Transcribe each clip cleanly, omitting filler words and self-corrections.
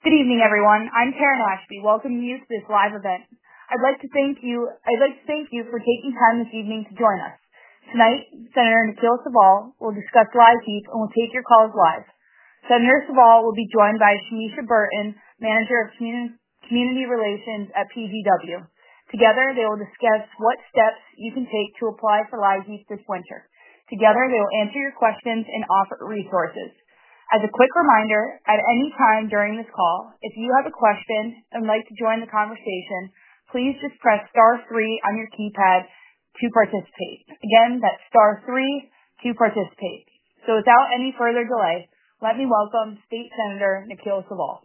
Good evening, everyone. I'm Karen Ashby, welcoming you to this live event. I'd like to thank you for taking time this evening to join us. Tonight, Senator Nikhil Sawal will discuss LIHEAP and will take your calls live. Senator Sawal will be joined by Shamisha Burton, Manager of Community Relations at PGW. Together, they will discuss what steps you can take to apply for LIHEAP this winter. Together, they will answer your questions and offer resources. As a quick reminder, at any time during this call, if you have a question and would like to join the conversation, please just press *3 on your keypad to participate. Again, that's *3 to participate. So without any further delay, let me welcome State Senator Nikhil Sawal.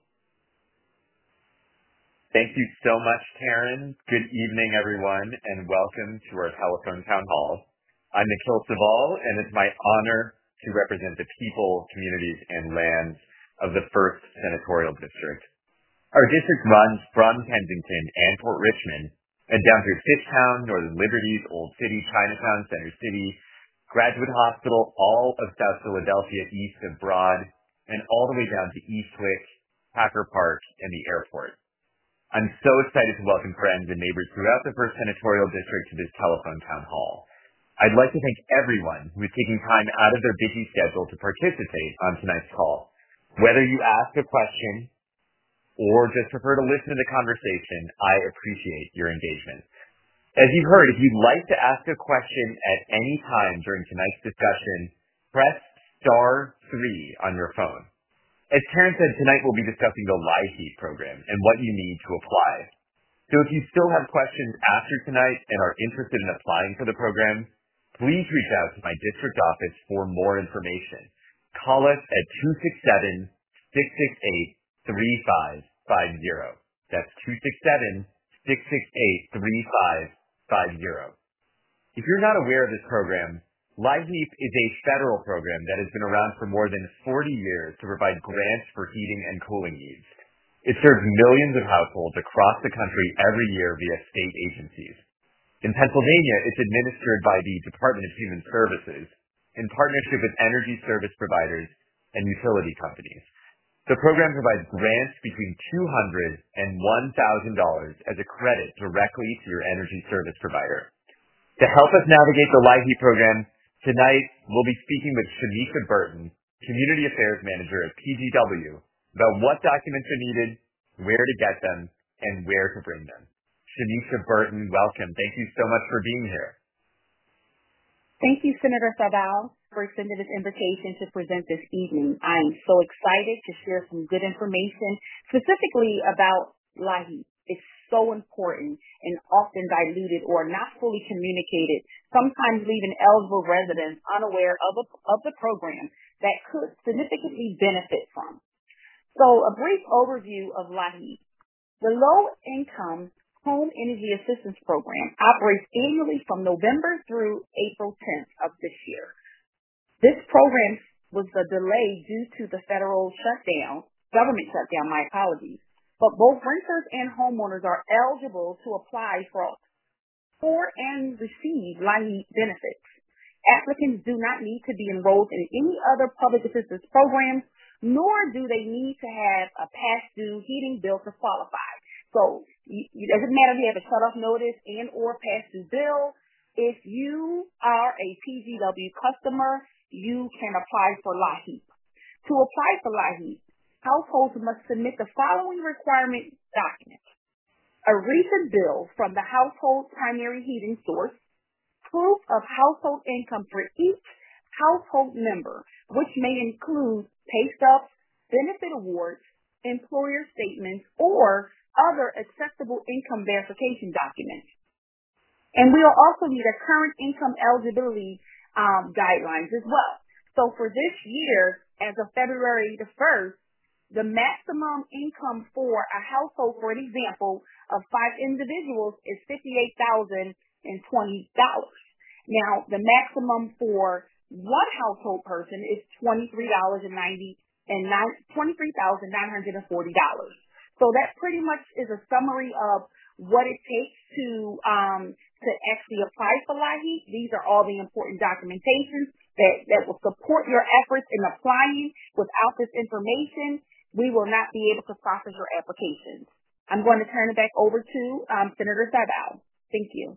Thank you so much, Karen. Good evening, everyone, and welcome to our telephone town hall. I'm Nikhil Sawal, and it's my honor to represent the people, communities, and lands of the 1st Senatorial District. Our district runs from Kensington and Port Richmond and down through Fishtown, Northern Liberties, Old City, Chinatown, Center City, Graduate Hospital, all of South Philadelphia east of Broad, and all the way down to Eastwick, Packer Park, and the airport. I'm so excited to welcome friends and neighbors throughout the 1st Senatorial District to this telephone town hall. I'd like to thank everyone who is taking time out of their busy schedule to participate on tonight's call. Whether you ask a question or just prefer to listen to the conversation, I appreciate your engagement. As you've heard, if you'd like to ask a question at any time during tonight's discussion, press *3 on your phone. As Karen said, tonight we'll be discussing the LIHEAP program and what you need to apply. So if you still have questions after tonight and are interested in applying for the program, please reach out to my district office for more information. Call us at 267-668-3550. That's 267-668-3550. If you're not aware of this program, LIHEAP is a federal program that has been around for more than 40 years to provide grants for heating and cooling needs. It serves millions of households across the country every year via state agencies. In Pennsylvania, it's administered by the Department of Human Services in partnership with energy service providers and utility companies. The program provides grants between $200 and $1,000 as a credit directly to your energy service provider. To help us navigate the LIHEAP program, tonight we'll be speaking with Shamisha Burton, Community Affairs Manager at PGW, about what documents are needed, where to get them, and where to bring them. Shamisha Burton, welcome. Thank you so much for being here. Thank you, Senator Sawal, for extending this invitation to present this evening. I am so excited to share some good information, specifically about LIHEAP. It's so important and often diluted or not fully communicated, sometimes leaving eligible residents unaware of the program that could significantly benefit from. So a brief overview of LIHEAP. The Low-Income Home Energy Assistance Program operates annually from November through April 10th of this year. This program was a delay due to the federal government shutdown, my apologies. But both renters and homeowners are eligible to apply for and receive LIHEAP benefits. Applicants do not need to be enrolled in any other public assistance programs, nor do they need to have a past due heating bill to qualify. So it doesn't matter if you have a shutoff notice and or past due bill. If you are a PGW customer, you can apply for LIHEAP. To apply for LIHEAP, households must submit the following requirement documents: a recent bill from the household primary heating source, proof of household income for each household member, which may include pay stubs, benefit awards, employer statements, or other acceptable income verification documents. And we'll also need a current income eligibility guidelines as well. So for this year, as of February the 1st, the maximum income for a household, for an example, of 5 individuals is $58,020. Now, the maximum for one household person is $23,940. So that pretty much is a summary of what it takes to actually apply for LIHEAP. These are all the important documentations that will support your efforts in applying. Without this information, we will not be able to process your applications. I'm going to turn it back over to Senator Sadow. Thank you.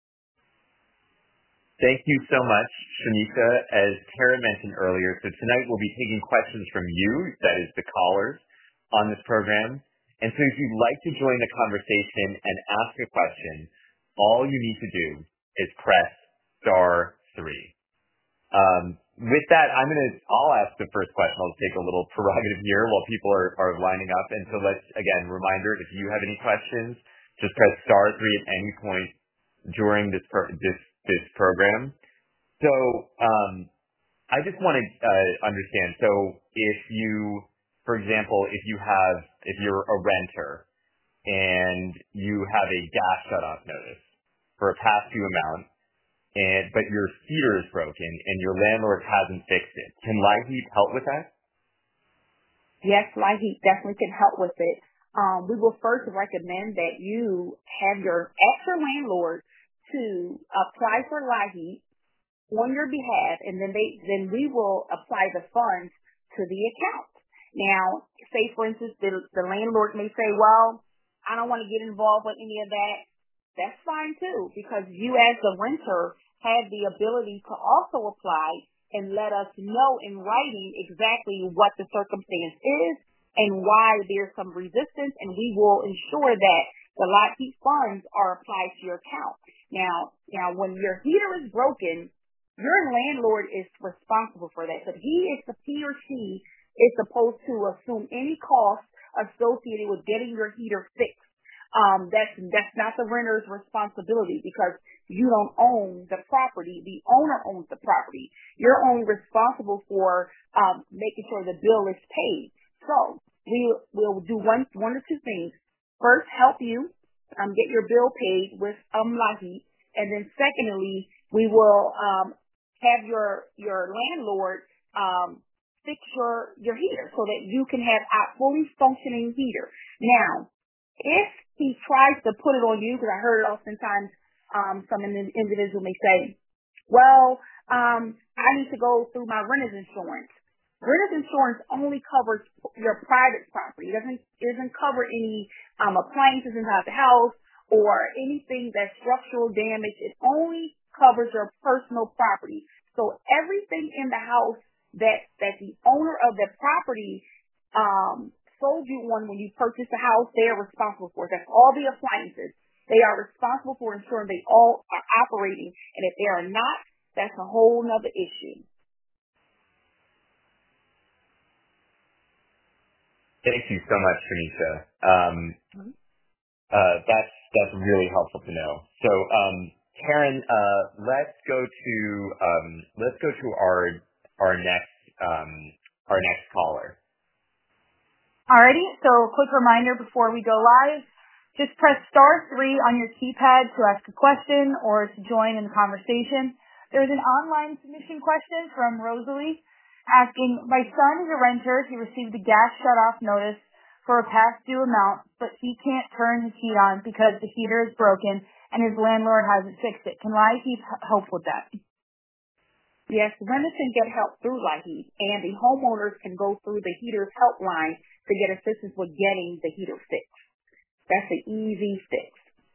Thank you so much, Shamika. As Tara mentioned earlier, so tonight we'll be taking questions from you, that is the callers, on this program. And so if you'd like to join the conversation and ask a question, all you need to do is press *3. With that, I'll ask the first question. I'll take a little prerogative here while people are lining up. And so let's, again, reminder, if you have any questions, just press *3 at any point during this program. So I just want to understand. So if you, for example, if you're a renter and you have a gas shutoff notice for a past due amount, but your heater is broken and your landlord hasn't fixed it, can LIHEAP help with that? Yes, LIHEAP definitely can help with it. We will first recommend that you ask your landlord to apply for LIHEAP on your behalf, and then we will apply the funds to the account. Now, say for instance, the landlord may say, well, I don't want to get involved with any of that. That's fine too, because you as the renter have the ability to also apply and let us know in writing exactly what the circumstance is and why there's some resistance, and we will ensure that the LIHEAP funds are applied to your account. Now, when your heater is broken, your landlord is responsible for that. So he or she is supposed to assume any cost associated with getting your heater fixed. That's not the renter's responsibility because you don't own the property. The owner owns the property. You're only responsible for making sure the bill is paid. So we'll do one or two things. First, help you get your bill paid with LIHEAP, and then secondly, we will have your landlord fix your heater so that you can have a fully functioning heater. Now, if he tries to put it on you, because I heard oftentimes some individual may say, well, I need to go through my renter's insurance. Renter's insurance only covers your private property. It doesn't cover any appliances inside the house or anything that's structural damage. It only covers your personal property. So everything in the house that the owner of the property sold you on when you purchased the house, they are responsible for. That's all the appliances. They are responsible for ensuring they all are operating. And if they are not, that's a whole nother issue. Thank you so much, Tanisha. That's really helpful to know. So, Karen, let's go to our next caller. Alrighty, so a quick reminder before we go live, just press *3 on your keypad to ask a question or to join in the conversation. There's an online submission question from Rosalie asking, my son is a renter. He received a gas shutoff notice for a past due amount, but he can't turn his heat on because the heater is broken and his landlord hasn't fixed it. Can LIHEAP help with that? Yes, renters can get help through LIHEAP, and the homeowners can go through the heater's helpline to get assistance with getting the heater fixed. That's an easy fix.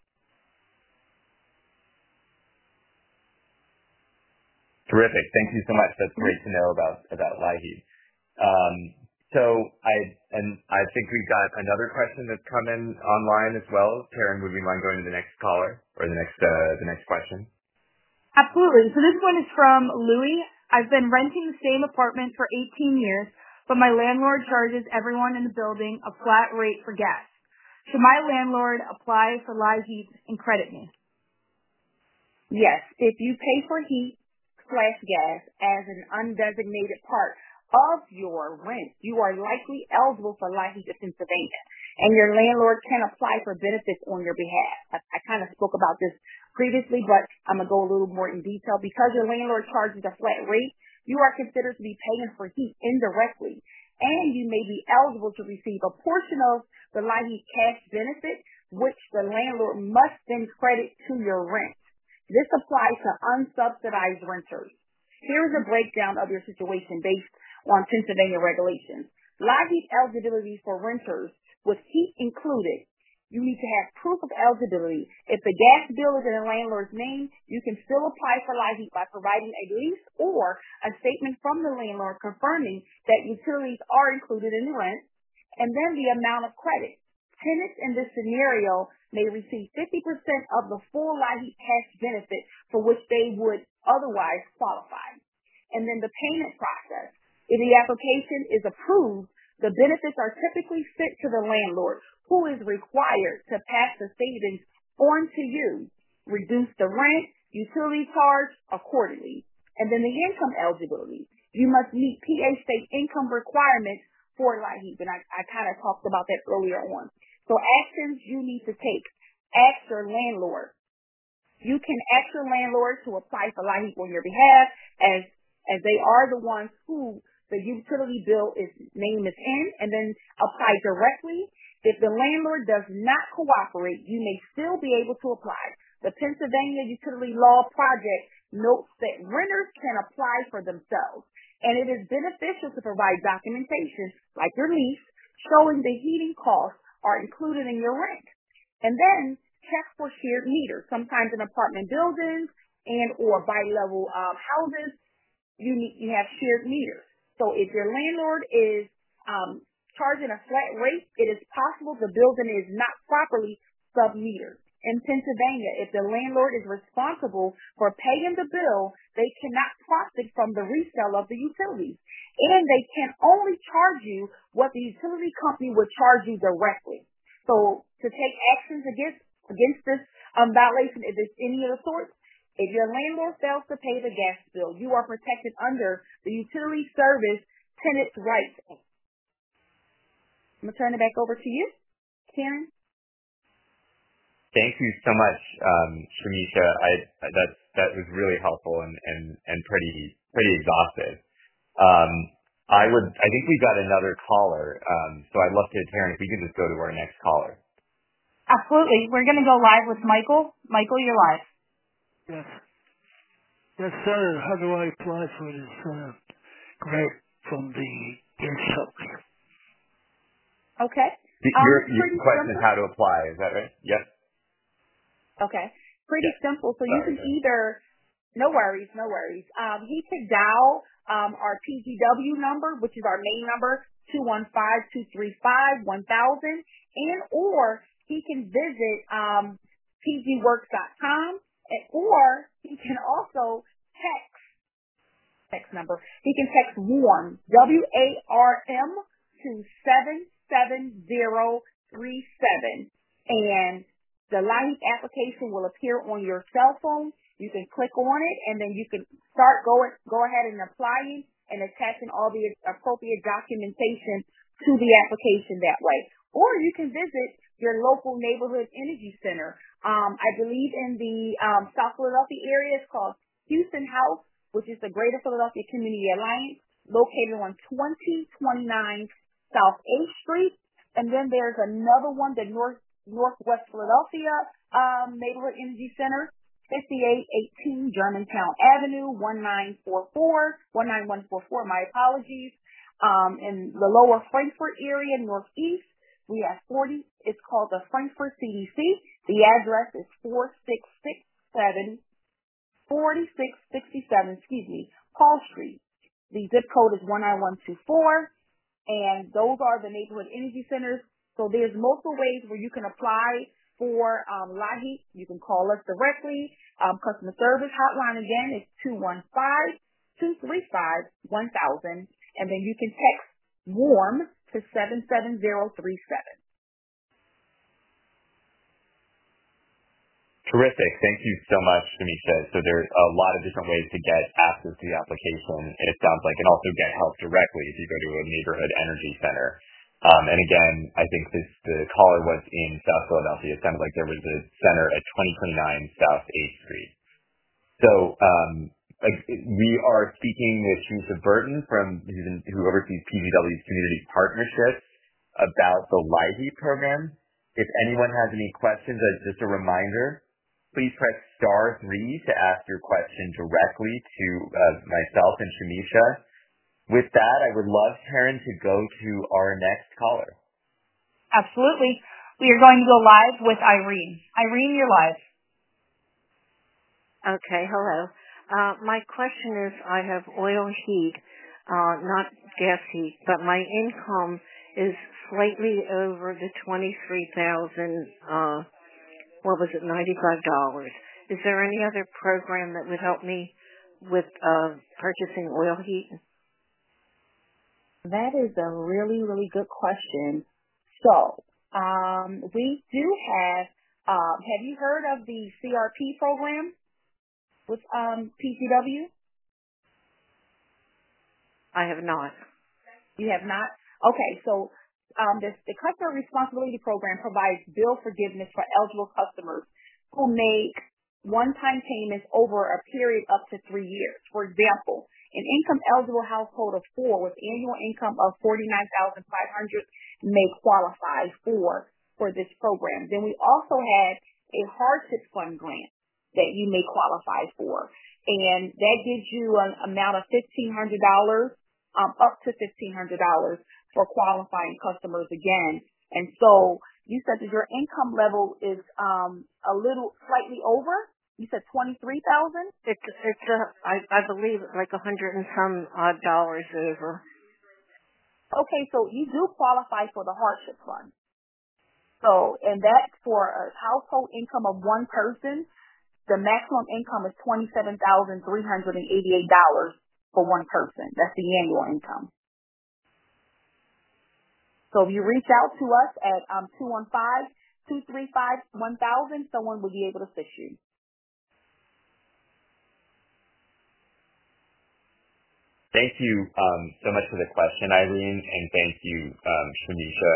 Terrific. Thank you so much. That's great to know about LIHEAP. So I think we've got another question that's come in online as well. Karen, would you mind going to the next caller or the next question? Absolutely. So this one is from Louie. I've been renting the same apartment for 18 years, but my landlord charges everyone in the building a flat rate for gas. Should my landlord apply for LIHEAP and credit me? Yes. If you pay for heat/gas as an undesignated part of your rent, you are likely eligible for LIHEAP in Pennsylvania, and your landlord can apply for benefits on your behalf. I kind of spoke about this previously, but I'm going to go a little more in detail. Because your landlord charges a flat rate, you are considered to be paying for heat indirectly, and you may be eligible to receive a portion of the LIHEAP cash benefit, which the landlord must then credit to your rent. This applies to unsubsidized renters. Here is a breakdown of your situation based on Pennsylvania regulations. LIHEAP eligibility for renters with heat included. You need to have proof of eligibility. If the gas bill is in a landlord's name, you can still apply for LIHEAP by providing a lease or a statement from the landlord confirming that utilities are included in the rent, and then the amount of credit. Tenants in this scenario may receive 50% of the full LIHEAP cash benefit for which they would otherwise qualify. And then the payment process. If the application is approved, the benefits are typically sent to the landlord, who is required to pass the savings on to you, reduce the rent, utility charge accordingly. And then the income eligibility. You must meet PA state income requirements for LIHEAP, and I kind of talked about that earlier on. So actions you need to take. Ask your landlord. You can ask your landlord to apply for LIHEAP on your behalf as they are the ones who the utility bill name is in, and then apply directly. If the landlord does not cooperate, you may still be able to apply. The Pennsylvania Utility Law Project notes that renters can apply for themselves, and it is beneficial to provide documentation, like your lease, showing the heating costs are included in your rent. And then check for shared meters. Sometimes in apartment buildings and or bi-level houses, you have shared meters. So if your landlord is charging a flat rate, it is possible the building is not properly sub-metered. In Pennsylvania, if the landlord is responsible for paying the bill, they cannot profit from the resale of the utilities. And they can only charge you what the utility company would charge you directly. So to take actions against this violation, if it's any of the sorts, if your landlord fails to pay the gas bill, you are protected under the Utility Service Tenants' Rights Act. I'm going to turn it back over to you, Karen. Thank you so much, Shamisha. That was really helpful and pretty exhaustive. I think we've got another caller, so I'd love to, Taryn, if we could just go to our next caller. Absolutely. We're going to go live with Michael. Michael, you're live. Yes. Yes, sir. How do I apply for this grant from the gas company? Okay. Your question is how to apply. Is that right? Yes. Okay. Pretty simple. So you can either, no worries. He could dial our PGW number, which is our main number, 215-235-1000, and or he can visit pgworks.com. Or he can also text number. He can text WARM, WARM, to 77037, and the LIHEAP application will appear on your cell phone. You can click on it, and then you can go ahead and applying and attaching all the appropriate documentation to the application that way. Or you can visit your local neighborhood energy center. I believe in the South Philadelphia area, it's called Houston House, which is the Greater Philadelphia Community Alliance, located on 2029 South 8th Street. And then there's another one, the Northwest Philadelphia Neighborhood Energy Center, 5818 Germantown Avenue, 19144, my apologies. In the lower Frankfort area, northeast, we have 40. It's called the Frankfort CDC. The address is 4667 Paul Street. The zip code is 19124, and those are the neighborhood energy centers. So there's multiple ways where you can apply for LIHEAP. You can call us directly. Customer service hotline again is 215-235-1000, and then you can text WARM to 77037. Terrific. Thank you so much, Shamisha. So there's a lot of different ways to get access to the application, it sounds like, and also get help directly if you go to a neighborhood energy center. And again, I think the caller was in South Philadelphia. It sounded like there was a center at 2029 South 8th Street. So we are speaking with Shamisha Burton who oversees PGW's community partnerships about the LIHEAP program. If anyone has any questions, just a reminder, please press *3 to ask your question directly to myself and Shamisha. With that, I would love Taryn to go to our next caller. Absolutely. We are going to go live with Irene. Irene, you're live. Okay, hello. My question is, I have oil heat, not gas heat, but my income is slightly over the $23,000, $95. Is there any other program that would help me with purchasing oil heat? That is a really, really good question. So, we do have you heard of the CRP program with PGW? I have not. You have not? Okay, so the Customer Responsibility Program provides bill forgiveness for eligible customers who make one-time payments over a period up to 3 years. For example, an income-eligible household of 4 with annual income of $49,500 may qualify for this program. Then we also have a hardship fund grant that you may qualify for, and that gives you an amount of $1,500, up to $1,500 for qualifying customers again. And so you said that your income level is a little slightly over. You said $23,000. I believe it's like $100 and some odd dollars over. Okay, so you do qualify for the hardship fund. So, and that's for a household income of one person. The maximum income is $27,388 for one person. That's the annual income. So if you reach out to us at 215-235-1000, someone will be able to assist you. Thank you so much for the question, Irene, and thank you, Shanisha.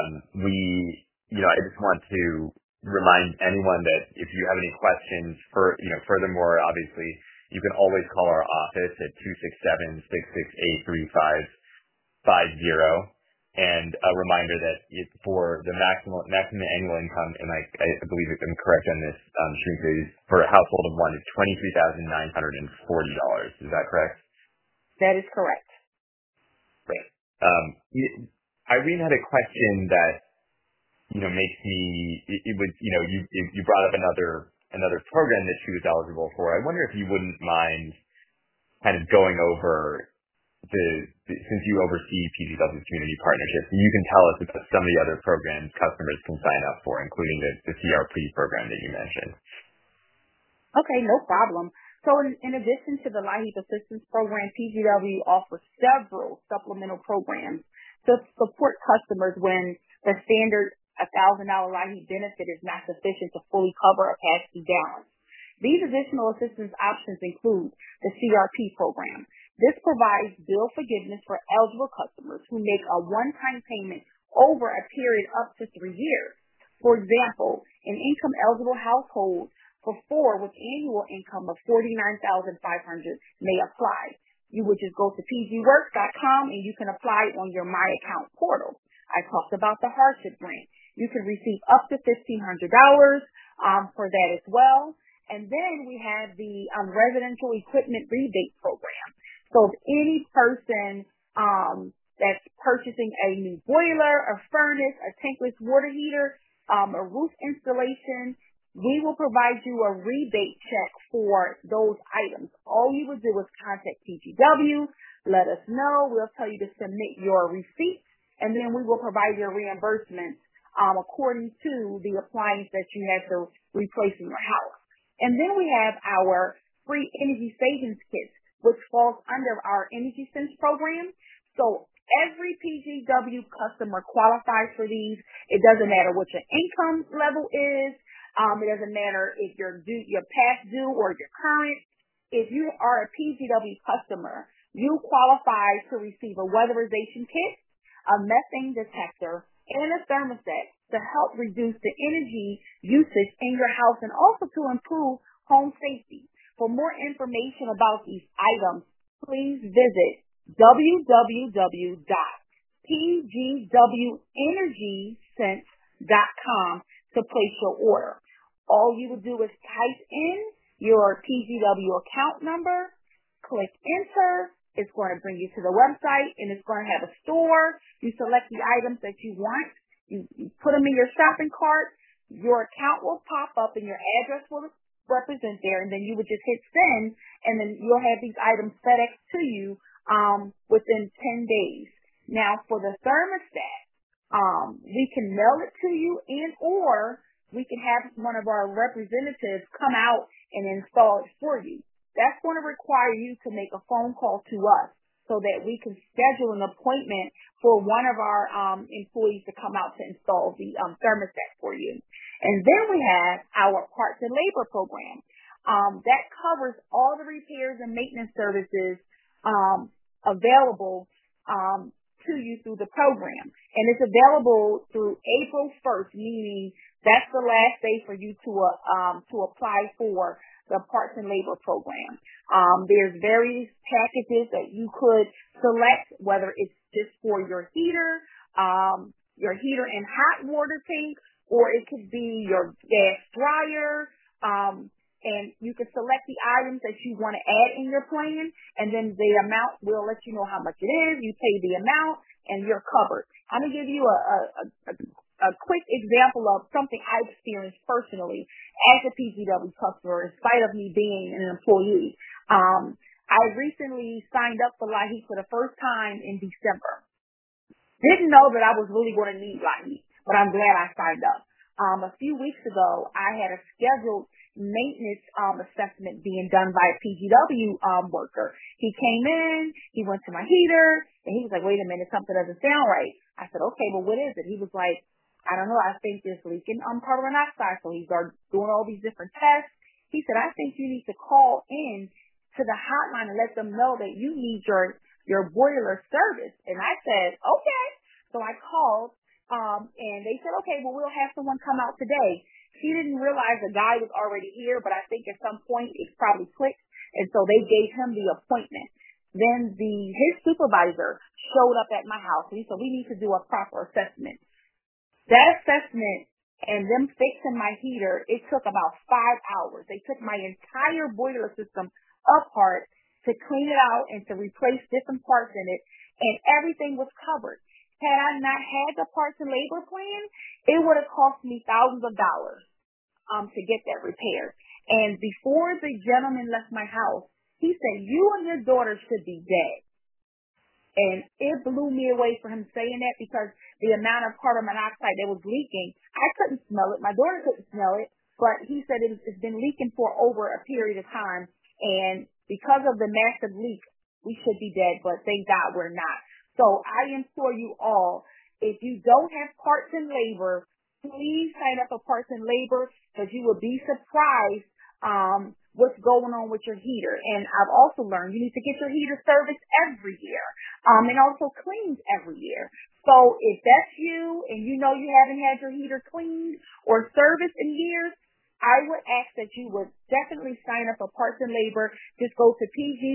I just want to remind anyone that if you have any questions, furthermore, obviously, you can always call our office at 267-668-3550. And a reminder that for the maximum annual income, and I believe I'm correct on this, Shanisha, for a household of one is $23,940. Is that correct? That is correct. Great. Irene had a question that, makes me, you brought up another program that she was eligible for. I wonder if you wouldn't mind kind of going over since you oversee PGW's community partnerships, and you can tell us about some of the other programs customers can sign up for, including the CRP program that you mentioned. Okay, no problem. So in addition to the LIHEAP Assistance Program, PGW offers several supplemental programs to support customers when the standard $1,000 LIHEAP benefit is not sufficient to fully cover a past due balance. These additional assistance options include the CRP program. This provides bill forgiveness for eligible customers who make a one-time payment over a period up to 3 years. For example, an income-eligible household for 4 with annual income of $49,500 may apply. You would just go to pgworks.com and you can apply on your My Account portal. I talked about the hardship grant. You can receive up to $1,500 for that as well. And then we have the residential equipment rebate program. So if any person that's purchasing a new boiler, a furnace, a tankless water heater, a roof installation, we will provide you a rebate check for those items. All you would do is contact PGW, let us know. We'll tell you to submit your receipt, and then we will provide your reimbursement according to the appliance that you had to replace in your house. And then we have our free energy savings kits, which falls under our Energy Sense program. So every PGW customer qualifies for these. It doesn't matter what your income level is. It doesn't matter if you're past due or you're current. If you are a PGW customer, you qualify to receive a weatherization kit, a methane detector, and a thermostat to help reduce the energy usage in your house and also to improve home safety. For more information about these items, please visit www.pgwenergysense.com to place your order. All you would do is type in your PGW account number, click enter, It's going to bring you to the website, and it's going to have a store. You select the items that you want. You put them in your shopping cart. Your account will pop up, and your address will represent there, and then you would just hit send, and then you'll have these items FedEx to you within 10 days. Now, for the thermostat, we can mail it to you, and or we can have one of our representatives come out and install it for you. That's going to require you to make a phone call to us so that we can schedule an appointment for one of our employees to come out to install the thermostat for you. And then we have our parts and labor program. That covers all the repairs and maintenance services available to you through the program. And it's available through April 1st, meaning that's the last day for you to apply for the parts and labor program. There's various packages that you could select, whether it's just for your heater and hot water tank, or it could be your gas dryer, and you can select the items that you want to add in your plan, and then the amount will let you know how much it is. You pay the amount, and you're covered. I'm going to give you a quick example of something I experienced personally as a PGW customer, in spite of me being an employee. I recently signed up for LIHEAP for the first time in December. Didn't know that I was really going to need LIHEAP, but I'm glad I signed up. A few weeks ago, I had a scheduled maintenance assessment being done by a PGW worker. He came in, he went to my heater, and he was like, wait a minute, something doesn't sound right. I said, okay, well, what is it? He was like, I don't know, I think it's leaking carbon monoxide. So he started doing all these different tests. He said, I think you need to call in to the hotline and let them know that you need your boiler service. And I said, okay. So I called, and they said, okay, well, we'll have someone come out today. He didn't realize the guy was already here, but I think at some point it probably clicked. And so they gave him the appointment. Then his supervisor showed up at my house. And he said, we need to do a proper assessment. That assessment and them fixing my heater, it took about 5 hours. They took my entire boiler system apart to clean it out and to replace different parts in it, and everything was covered. Had I not had the parts and labor plan, it would have cost me thousands of dollars to get that repaired. And before the gentleman left my house, he said, you and your daughter should be dead. And it blew me away for him saying that, because the amount of carbon monoxide that was leaking, I couldn't smell it. My daughter couldn't smell it, but he said it's been leaking for over a period of time. And because of the massive leak, we should be dead, but thank God we're not. So I implore you all, if you don't have parts and labor, please sign up for parts and labor, because you will be surprised what's going on with your heater. And I've also learned you need to get your heater serviced every year, and also cleaned every year. So if that's you and you know you haven't had your heater cleaned or serviced in years, I would ask that you would definitely sign up for parts and labor. Just go to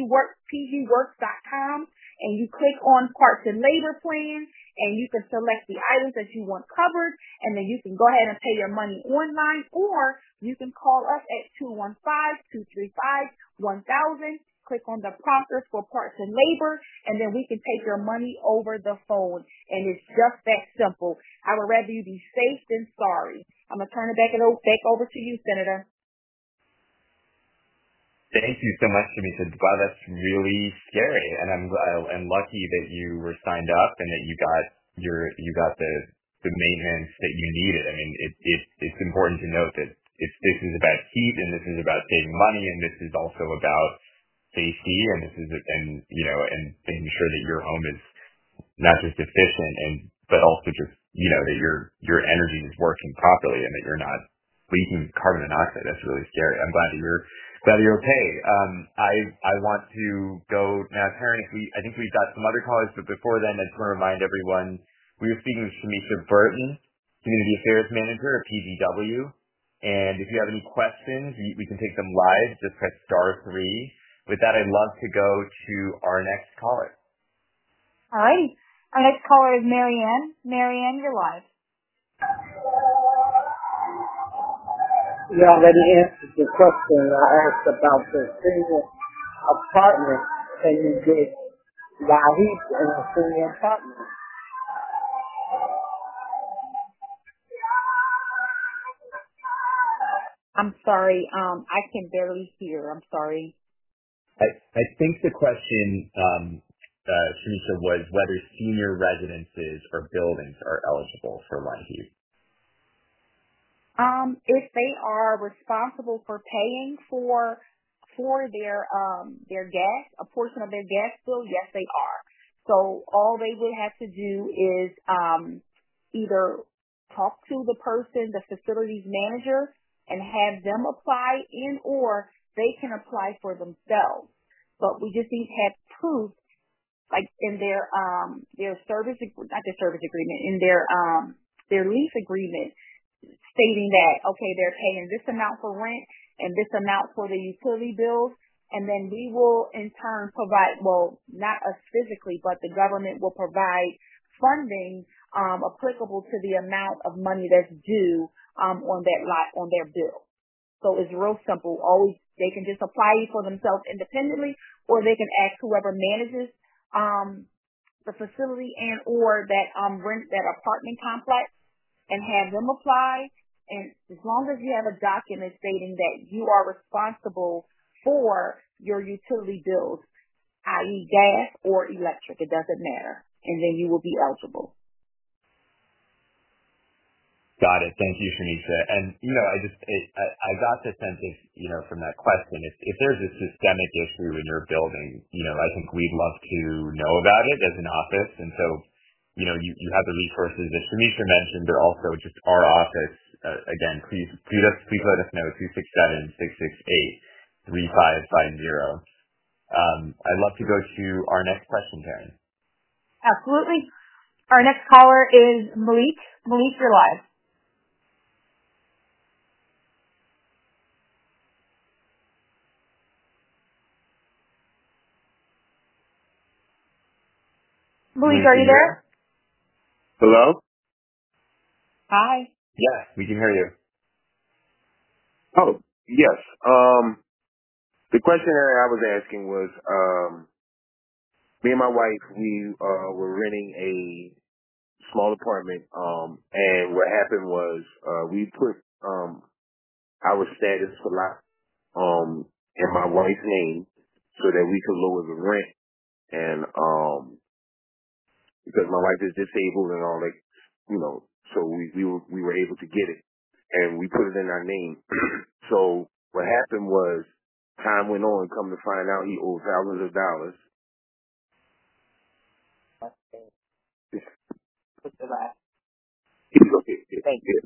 pgworks.com and you click on parts and labor plan, and you can select the items that you want covered, and then you can go ahead and pay your money online, or you can call us at 215-235-1000. Click on the prompters for parts and labor, and then we can take your money over the phone. And it's just that simple. I would rather you be safe than sorry. I'm going to turn it back over to you, Senator. Thank you so much, Shamisha. Wow, that's really scary. And I'm lucky that you were signed up and that you got the maintenance that you needed. I mean, it's important to note that this is about heat, and this is about saving money, and this is also about safety, and making sure that your home is not just efficient but also just that your energy is working properly and that you're not leaking carbon monoxide. That's really scary. I'm glad that you're okay. I want to go now, Taryn. I think we've got some other callers, but before then, I just want to remind everyone we were speaking with Shamisha Burton, Community Affairs Manager at PGW, and if you have any questions, we can take them live. Just press *3. With that, I'd love to go to our next caller. All right. Our next caller is Marianne. Marianne, you're live. You already answered the question I asked about the single apartment. Can you get Lahib and Syrian partners. I'm sorry. I can barely hear. I'm sorry. I think the question, Shanisha, was whether senior residences or buildings are eligible for LIHEAP. If they are responsible for paying for their gas, a portion of their gas bill, yes, they are. So all they would have to do is either talk to the person, the facilities manager, and have them apply in, or they can apply for themselves. But we just need to have proof, like in their service, not their service agreement, in their lease agreement, stating that, okay, they're paying this amount for rent and this amount for the utility bills, and then we will in turn provide, well, not us physically, but the government will provide funding applicable to the amount of money that's due on their bill. So it's real simple. Always, they can just apply for themselves independently, or they can ask whoever manages the facility and or that rent that apartment complex and have them apply. And as long as you have a document stating that you are responsible for your utility bills, i.e. gas or electric, it doesn't matter, and then you will be eligible. Got it. Thank you, Shanisha. And, I got the sense of, from that question, if there's a systemic issue in your building, I think we'd love to know about it as an office. And so, you have the resources that Shanisha mentioned, but also just our office. Again, please let us know, 267-668-3550. I'd love to go to our next question, Karen. Absolutely. Our next caller is Malik. Malik, you're live. Malik, are you there? Hello? Hi. Yeah, we can hear you. Oh, yes. The question that I was asking was, me and my wife, we were renting a small apartment, and what happened was we put our status for life in my wife's name so that we could lower the rent, and because my wife is disabled and all that, so we were able to get it, and we put it in our name. So what happened was, time went on, come to find out he owed thousands of dollars. Thank you.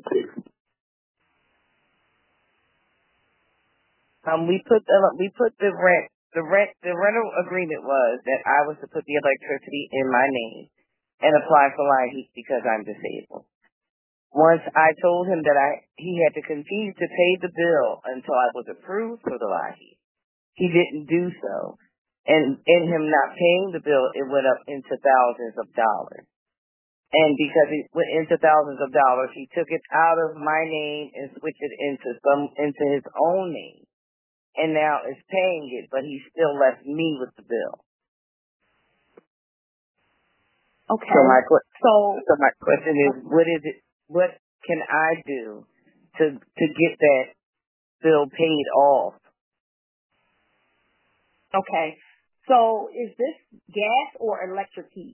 We put the rental agreement was that I was to put the electricity in my name and apply for LIHEAP because I'm disabled. Once I told him that he had to continue to pay the bill until I was approved for the LIHEAP, he didn't do so. And in him not paying the bill, it went up into thousands of dollars. And because it went into thousands of dollars, he took it out of my name and switched it into his own name. And now is paying it, but he still left me with the bill. Okay. So my question is, what can I do to get that bill paid off? Okay. So is this gas or electric heat?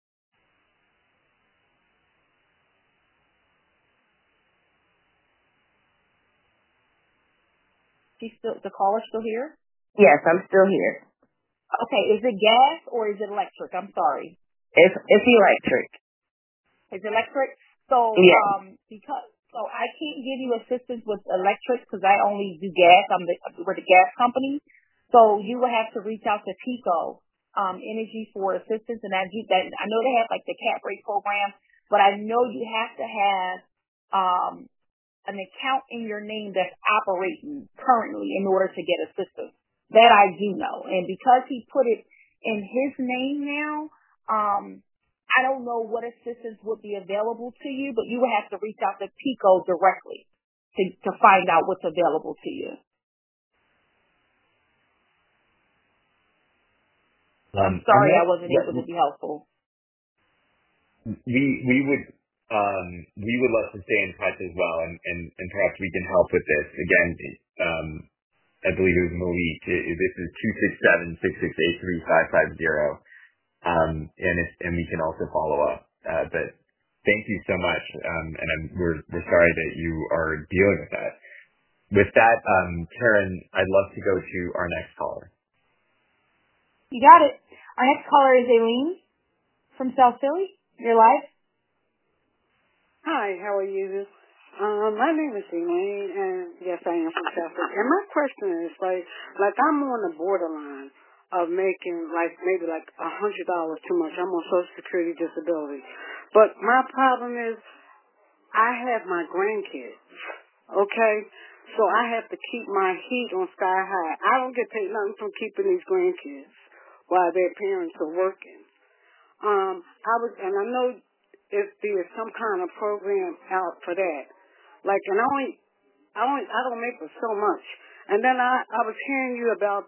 The caller's still here? Yes, I'm still here. Okay. Is it gas or is it electric? I'm sorry. It's electric. It's electric? So, yeah. So I can't give you assistance with electric because I only do gas. We're the gas company. So you will have to reach out to PECO, Energy for Assistance. And I know they have like the cap rate program, but I know you have to have, an account in your name that's operating currently in order to get assistance. That I do know. And because he put it in his name now, I don't know what assistance would be available to you, but you would have to reach out to PECO directly to find out what's available to you. I'm sorry I wasn't able to be helpful. We would love to stay in touch as well, and perhaps we can help with this. Again, I believe it was Malik. This is 267-668-3550. And we can also follow up. But thank you so much. And we're sorry that you are dealing with that. With that, Karen, I'd love to go to our next caller. You got it. Our next caller is Aileen from South Philly. You're live. Hi, how are you? My name is Elaine, and yes, I am from South Philly. And my question is, like I'm on the borderline of making maybe $100 too much. I'm on Social Security disability. But my problem is I have my grandkids, okay? So I have to keep my heat on sky high. I don't get paid nothing from keeping these grandkids while their parents are working. I know if there's some kind of program out for that. And I don't make but so much. And then I was hearing you about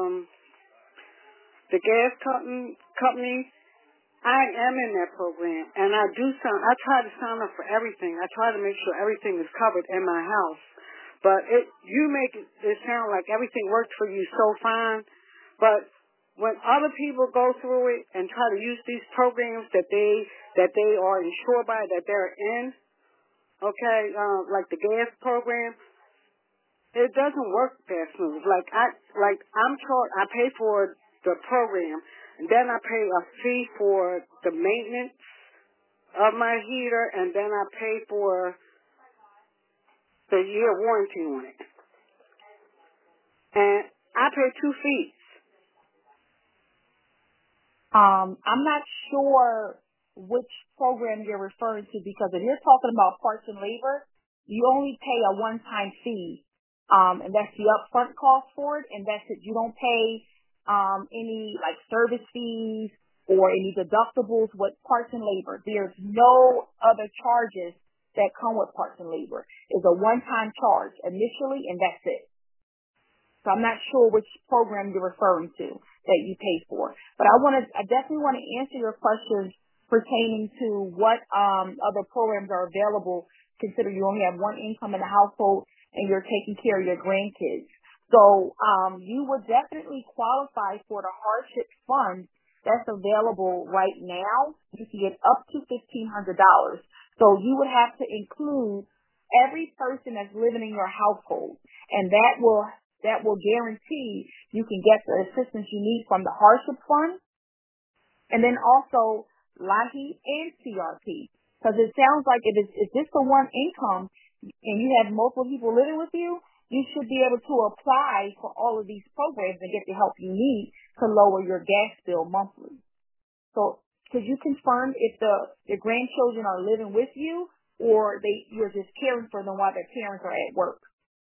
the gas company. I am in that program, and I try to sign up for everything. I try to make sure everything is covered in my house. But you make it sound like everything works for you so fine. But when other people go through it and try to use these programs that they are insured by, that they're in, okay, like the gas program, it doesn't work that smooth. I pay for the program, and then I pay a fee for the maintenance of my heater, and then I pay for the year warranty on it. And I pay 2 fees. I'm not sure which program you're referring to, because if you're talking about parts and labor, you only pay a one-time fee, and that's the upfront cost for it, and that's it. You don't pay any service fees or any deductibles with parts and labor. There's no other charges that come with parts and labor. It's a one-time charge initially, and that's it. So I'm not sure which program you're referring to that you pay for. But I definitely want to answer your questions pertaining to what other programs are available, considering you only have one income in the household and you're taking care of your grandkids. So you would definitely qualify for the hardship fund that's available right now. You can get up to $1,500. So you would have to include every person that's living in your household, and that will guarantee you can get the assistance you need from the hardship fund, and then also LIHEAP and CRP. Because it sounds like if this for one income and you have multiple people living with you, you should be able to apply for all of these programs and get the help you need to lower your gas bill monthly. So could you confirm if your grandchildren are living with you, or you're just caring for them while their parents are at work?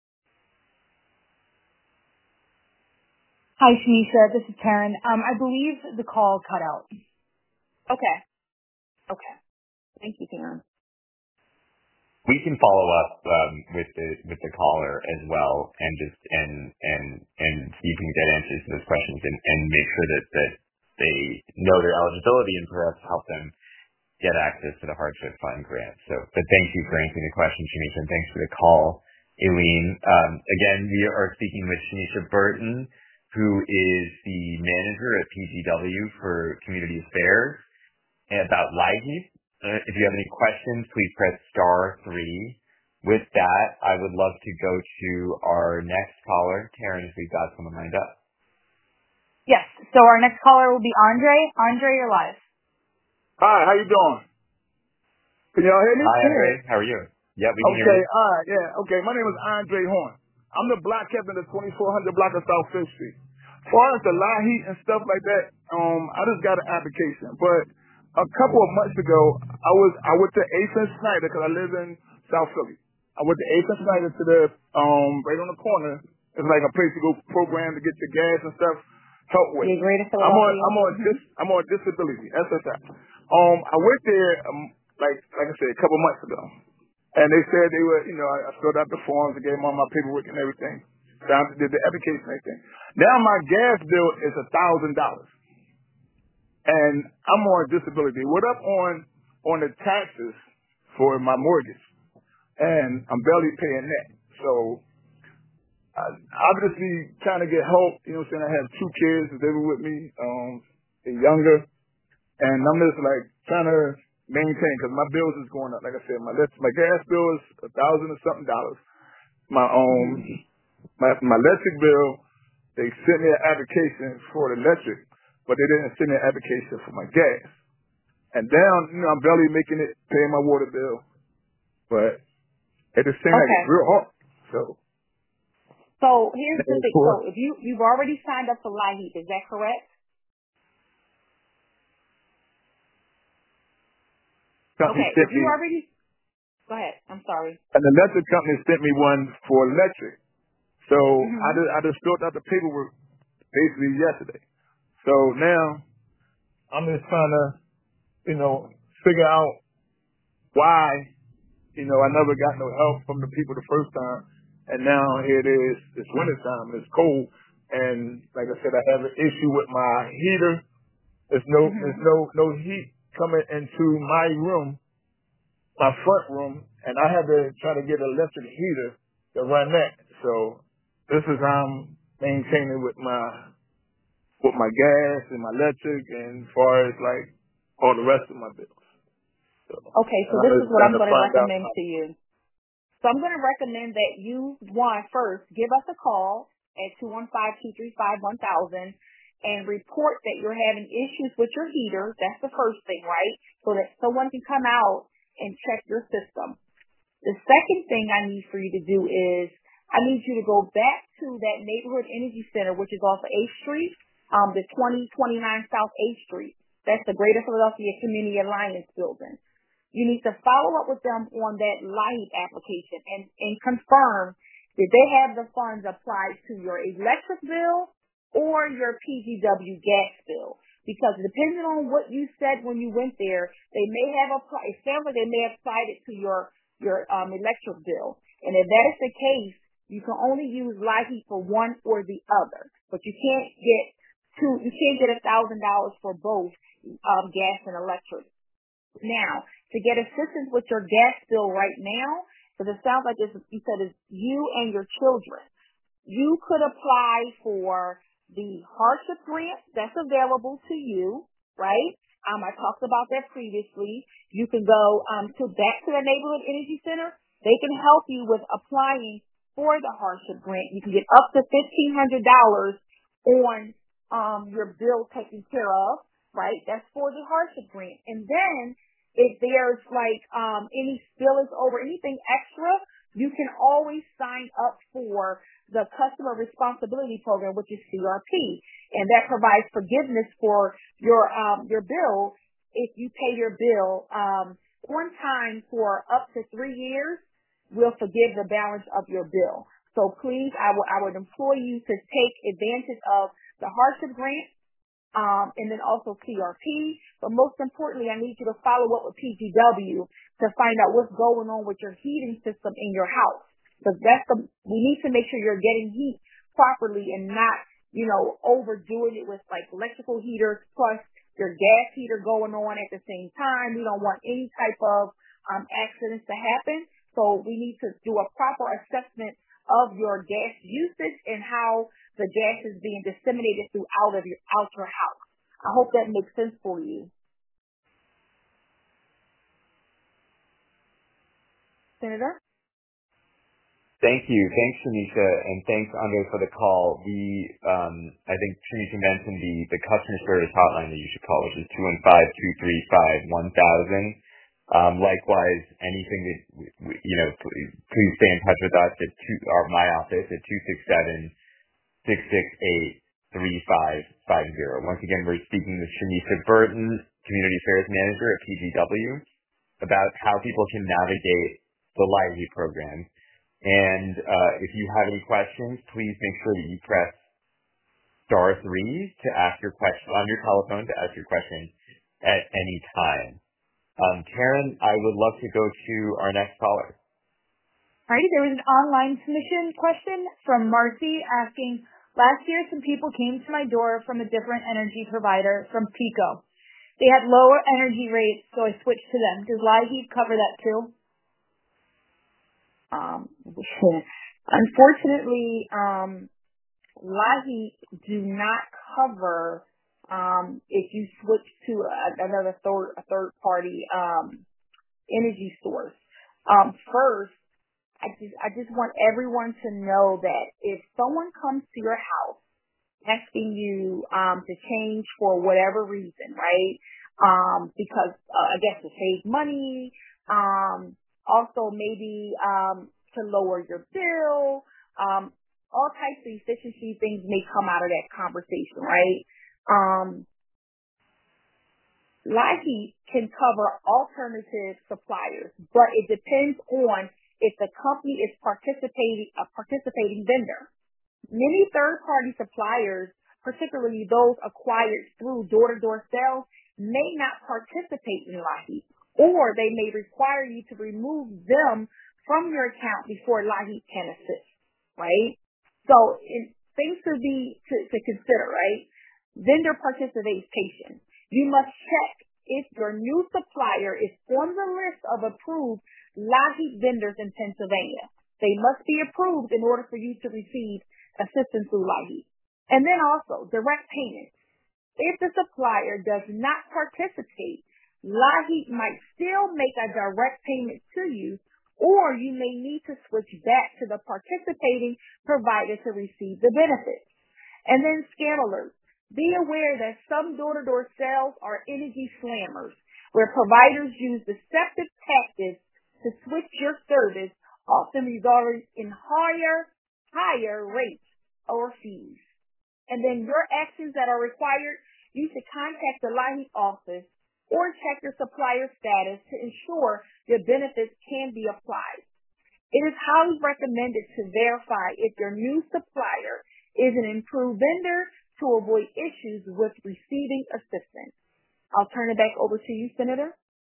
Hi, Shanisha. This is Karen. I believe the call cut out. Okay. Thank you, Karen. We can follow up with the caller as well, and just and see if we can get answers to those questions and make sure that they know their eligibility and perhaps help them get access to the hardship fund grant. But thank you for answering the question, Shanisha, and thanks for the call, Aileen. Again, we are speaking with Shanisha Burton, who is the manager at PGW for Community Affairs, about LIHEAP. If you have any questions, please press *3. With that, I would love to go to our next caller, Karen, if we've got someone lined up. Yes. So our next caller will be Andre. Andre, you're live. Hi, how you doing? Can y'all hear me? Hi, Andre. How are you? Yeah, we can hear you. All right, yeah. Okay, my name is Andre Horn. I'm the block captain of 2400 block of South 5th Street. As far as the LIHEAP and stuff like that, I just got an application. But a couple of months ago, I went to Ace & Snyder because I live in South Philly. I went to Ace & Snyder to the right on the corner. It's like a place to go program to get your gas and stuff help with. I'm on disability, SSI. I went there like I said a couple of months ago, and they said they were, I filled out the forms and gave them all my paperwork and everything. Did the application and everything. Now my gas bill is $1,000. and I'm on disability. What up on the taxes for my mortgage, and I'm barely paying that. So obviously trying to get help. You know what I'm saying? I have 2 kids that live with me. They're younger, and I'm just like trying to maintain because my bills is going up. Like I said, my gas bill is $1,000 or something dollars. My my electric bill, they sent me an application for the electric, but they didn't send me an application for my gas. And down, I'm barely making it, paying my water bill, but it just seems like it's real hard. So here's the thing. So if you've already signed up for LIHEAP, is that correct? Okay. If you already, go ahead. I'm sorry. An electric company sent me one for electric. So I just filled out the paperwork basically yesterday. So now I'm just trying to, figure out why, I never got no help from the people the first time. And now here it is, it's winter time, it's cold. And like I said, I have an issue with my heater. There's no heat coming into my room, my front room, and I had to try to get an electric heater to run that. So this is how I'm maintaining with my gas and my electric, and as far as like all the rest of my bills. So, okay, so this is what I'm going to recommend to you. So I'm going to recommend that you first give us a call at 215-235-1000 and report that you're having issues with your heater. That's the first thing, right? So that someone can come out and check your system. The second thing I need for you to do is I need you to go back to that Neighborhood Energy Center, which is off of 8th Street, the 2029 South 8th Street. That's the Greater Philadelphia Community Alliance building. You need to follow up with them on that LIHEAP application and confirm that they have the funds applied to your electric bill or your PGW gas bill. Because depending on what you said when you went there, they may have applied. It sounds like they may have applied it to your electric bill. And if that is the case, you can only use LIHEAP for one or the other. But you can't get $1,000 for both gas and electric. Now, to get assistance with your gas bill right now, because it sounds like you said it's you and your children, you could apply for the hardship grant that's available to you, right? I talked about that previously. You can go back to the Neighborhood Energy Center. They can help you with applying for the hardship grant. You can get up to $1,500 on your bill taken care of, right? That's for the hardship grant. And then if there's any spillage over anything extra, you can always sign up for the Customer Responsibility Program, which is CRP, and that provides forgiveness for your bill if you pay your bill on time for up to 3 years. We'll forgive the balance of your bill. So please, I would implore you to take advantage of the hardship grant. And then also CRP. But most importantly, I need you to follow up with PGW to find out what's going on with your heating system in your house. Because we need to make sure you're getting heat properly and not, overdoing it with electrical heaters plus your gas heater going on at the same time. We don't want any type of accidents to happen. So we need to do a proper assessment of your gas usage and how the gas is being disseminated throughout your house. I hope that makes sense for you. Senator? Thank you. Thanks, Shanisha, and thanks, Andre, for the call. I think Shanisha mentioned the customer service hotline that you should call, which is 215-235-1000. Likewise, anything that, please stay in touch with us at my office at 267-668-3550. Once again, we're speaking with Shanisha Burton, Community Affairs Manager at PGW, about how people can navigate the LIHEAP program. And if you have any questions, please make sure that you press *3 to ask your question on your telephone to ask your question at any time. Karen, I would love to go to our next caller. All right, there was an online submission question from Marcy asking, last year some people came to my door from a different energy provider from PECO. They had lower energy rates, so I switched to them. Does LIHEAP cover that too? Unfortunately, LIHEAP do not cover if you switch to another third party energy source. First, I just want everyone to know that if someone comes to your house asking you to change for whatever reason, right? Because I guess to save money, also maybe to lower your bill, all types of efficiency things may come out of that conversation, right? LIHEAP can cover alternative suppliers, but it depends on if the company is a participating vendor. Many third-party suppliers, particularly those acquired through door-to-door sales, may not participate in LIHEAP, or they may require you to remove them from your account before LIHEAP can assist, right? So things to consider, right? Vendor participation. You must check if your new supplier is on the list of approved LIHEAP vendors in Pennsylvania. They must be approved in order for you to receive assistance through LIHEAP. And then also direct payments. If the supplier does not participate, LIHEAP might still make a direct payment to you, or you may need to switch back to the participating provider to receive the benefits. And then scam alerts. Be aware that some door-to-door sales are energy slammers, where providers use deceptive tactics to switch your service, often resulting in higher rates or fees. And then your actions that are required, you should contact the LIHEAP office or check your supplier status to ensure your benefits can be applied. It is highly recommended to verify if your new supplier is an improved vendor to avoid issues with receiving assistance. I'll turn it back over to you, Senator.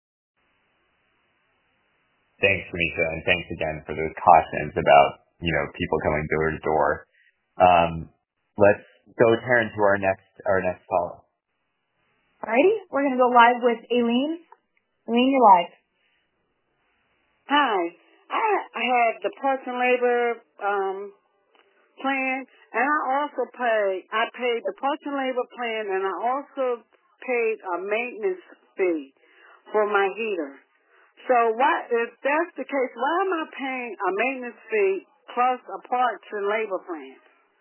Thanks, Renisha, and thanks again for those cautions about, people going door to door. Let's go, Taryn, to our next call. Alrighty, we're going to go live with Aileen. Aileen, you're live. Hi. I had the Parks and Labor plan, and I paid the Parks and Labor plan, and I also paid a maintenance fee for my heater. So if that's the case, why am I paying a maintenance fee plus a Parks and Labor plan?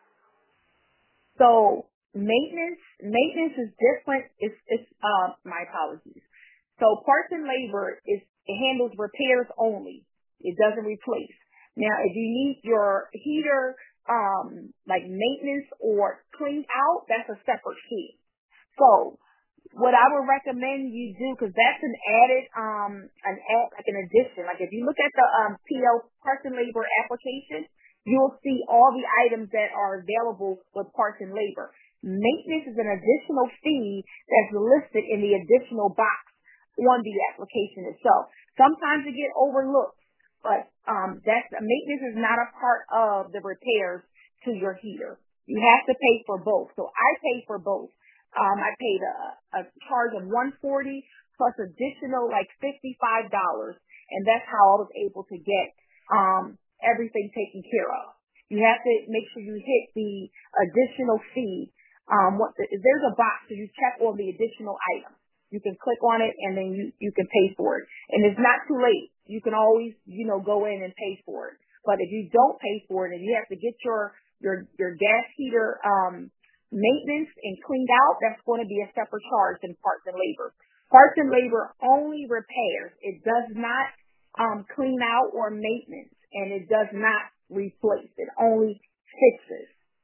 So maintenance is different. It's my apologies. So Parks and Labor it handles repairs only. It doesn't replace. Now, if you need your heater like maintenance or cleaned out, that's a separate fee. So what I would recommend you do, because that's an addition. Like if you look at the PL Parks and Labor application, you'll see all the items that are available with Parks and Labor. Maintenance is an additional fee that's listed in the additional box on the application itself. Sometimes it get overlooked, but maintenance is not a part of the repairs to your heater. You have to pay for both. So I pay for both. I paid a charge of $140 plus additional like $55, and that's how I was able to get everything taken care of. You have to make sure you hit the additional fee. There's a box, so you check on the additional item. You can click on it, and then you can pay for it. And it's not too late. You can always, go in and pay for it. But if you don't pay for it and you have to get your gas heater maintenance and cleaned out, that's going to be a separate charge than Parks and Labor. Parks and Labor only repairs. It does not clean out or maintenance, and it does not replace. It only fixes.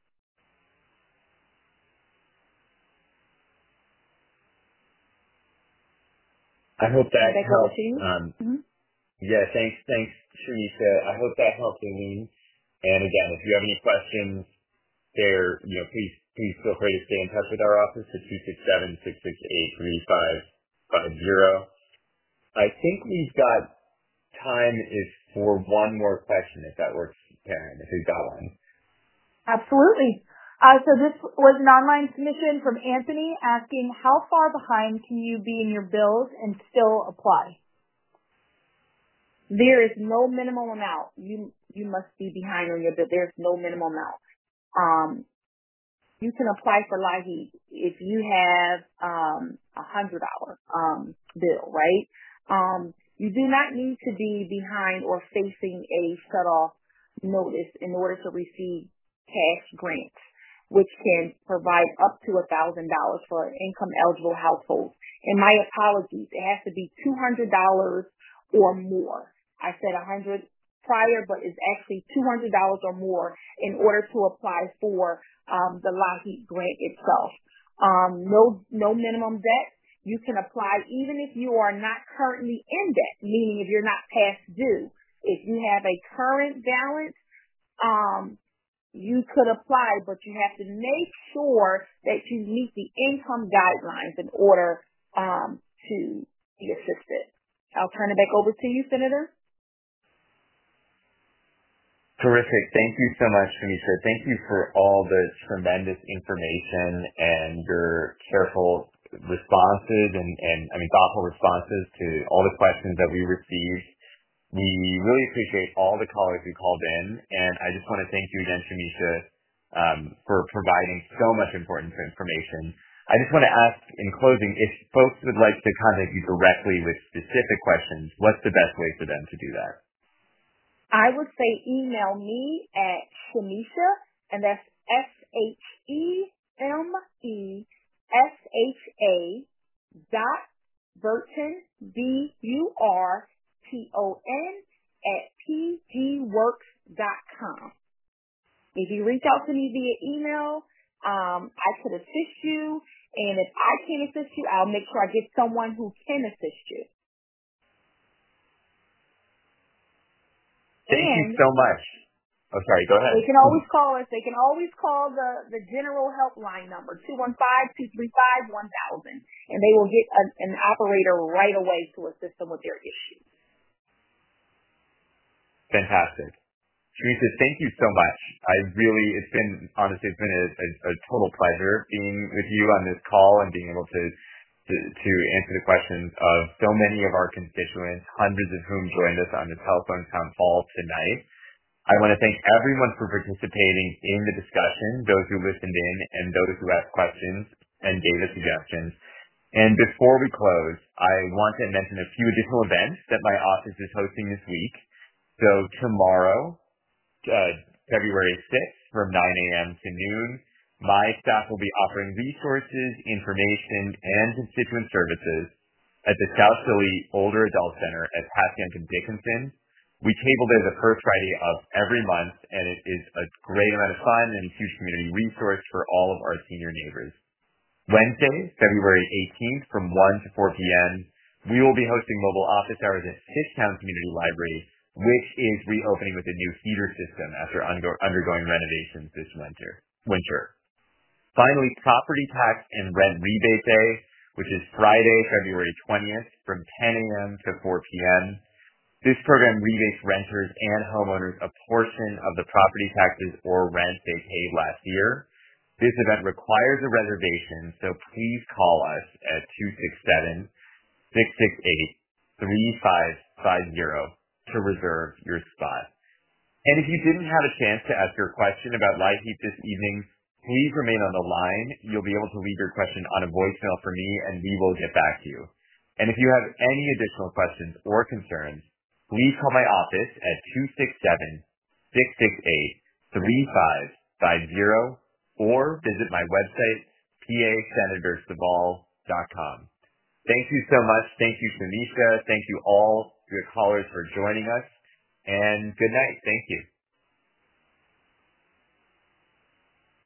I hope that helps. Yeah, thanks, Shanisha. I hope that helps, Aileen. And again, if you have any questions there, please feel free to stay in touch with our office at 267-668-3550. I think we've got time for one more question, if that works, Karen, if you've got one. Absolutely. So this was an online submission from Anthony asking, how far behind can you be in your bills and still apply? There is no minimum amount. You must be behind on your bill. There's no minimum amount. You can apply for LIHEAP if you have $100 bill, right? You do not need to be behind or facing a shut-off notice in order to receive cash grants, which can provide up to $1,000 for income-eligible households. And my apologies, it has to be $200 or more. I said 100 prior, but it's actually $200 or more in order to apply for the LIHEAP grant itself. No minimum debt. You can apply even if you are not currently in debt, meaning if you're not past due. If you have a current balance, you could apply, but you have to make sure that you meet the income guidelines in order to be assisted. I'll turn it back over to you, Senator. Terrific. Thank you so much, Shamisha. Thank you for all the tremendous information and your careful responses and thoughtful responses to all the questions that we received. We really appreciate all the callers who called in, and I just want to thank you again, Shamisha, for providing so much important information. I just want to ask in closing, if folks would like to contact you directly with specific questions, what's the best way for them to do that? I would say email me at Shamisha, and that's SHEMESHA.Burton, BURTON@pgworks.com. If you reach out to me via email, I could assist you, and if I can't assist you, I'll make sure I get someone who can assist you. Thank you so much. Oh, sorry, go ahead. They can always call us. They can always call the general helpline number, 215-235-1000, and they will get an operator right away to assist them with their issues. Fantastic. Shamisha, thank you so much. It's been a total pleasure being with you on this call and being able to answer the questions of so many of our constituents, hundreds of whom joined us on the telephone town hall tonight. I want to thank everyone for participating in the discussion, those who listened in and those who asked questions and gave us suggestions. And before we close, I want to mention a few additional events that my office is hosting this week. So tomorrow, February 6th from 9 a.m. to noon, my staff will be offering resources, information, and constituent services at the South Philly Older Adult Center at Passyunk and Dickinson. We table there the first Friday of every month, and it is a great amount of fun and a huge community resource for all of our senior neighbors. Wednesday, February 18th from 1 to 4 p.m., we will be hosting mobile office hours at Fishtown Community Library, which is reopening with a new heater system after undergoing renovations this winter. Finally, Property Tax and Rent Rebate Day, which is Friday, February 20th from 10 a.m. to 4 p.m. This program rebates renters and homeowners a portion of the property taxes or rent they paid last year. This event requires a reservation, so please call us at 267-668-3550 to reserve your spot. And if you didn't have a chance to ask your question about LIHEAP this evening, please remain on the line. You'll be able to leave your question on a voicemail for me, and we will get back to you. And if you have any additional questions or concerns, please call my office at 267-668-3550 or visit my website, pasenatorsavall.com. Thank you so much. Thank you, Shamisha. Thank you all, your callers, for joining us. And good night. Thank you.